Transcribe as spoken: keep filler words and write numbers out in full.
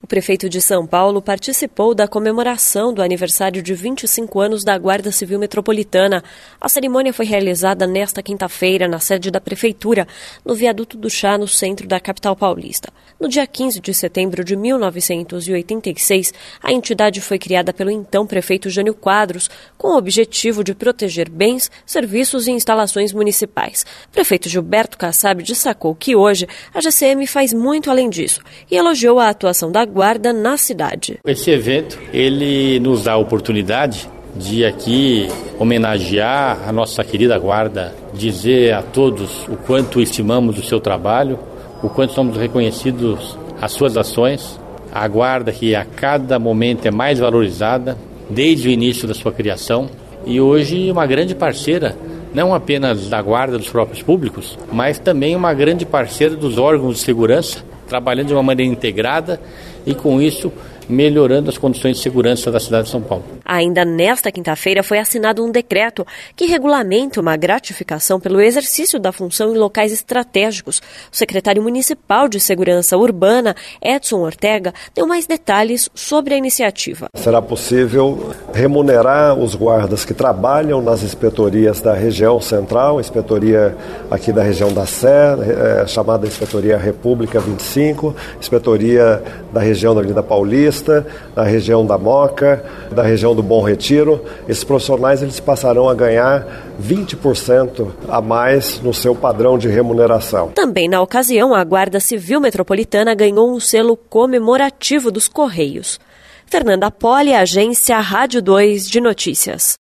prefeito de São Paulo participou da comemoração do aniversário de vinte e cinco anos da Guarda Civil Metropolitana. A cerimônia foi realizada nesta quinta-feira na sede da Prefeitura, no Viaduto do Chá, no centro da capital paulista. No dia quinze de setembro de mil novecentos e oitenta e seis, a entidade foi criada pelo então prefeito Jânio Quadros, com o objetivo de proteger bens, serviços e instalações municipais. O prefeito Gilberto Kassab destacou que hoje a G C M faz muito além disso e elogiou a atuação da Guarda na cidade. Esse evento, ele nos dá a oportunidade de aqui homenagear a nossa querida Guarda, dizer a todos o quanto estimamos o seu trabalho, o quanto somos reconhecidos as suas ações. A Guarda que a cada momento é mais valorizada, desde o início da sua criação, e hoje uma grande parceira, não apenas da Guarda dos próprios públicos, mas também uma grande parceira dos órgãos de segurança, trabalhando de uma maneira integrada e, com isso, melhorando as condições de segurança da cidade de São Paulo. Ainda nesta quinta-feira foi assinado um decreto que regulamenta uma gratificação pelo exercício da função em locais estratégicos. O secretário municipal de Segurança Urbana, Edson Ortega, deu mais detalhes sobre a iniciativa. Será possível remunerar os guardas que trabalham nas inspetorias da região central, inspetoria aqui da região da Sé, é, chamada Inspetoria República vinte e cinco, inspetoria da região da Avenida Paulista, da região da Moca, da região do Bom Retiro. Esses profissionais eles passarão a ganhar vinte por cento a mais no seu padrão de remuneração. Também na ocasião, a Guarda Civil Metropolitana ganhou um selo comemorativo dos Correios. Fernanda Poli, Agência Rádio dois de Notícias.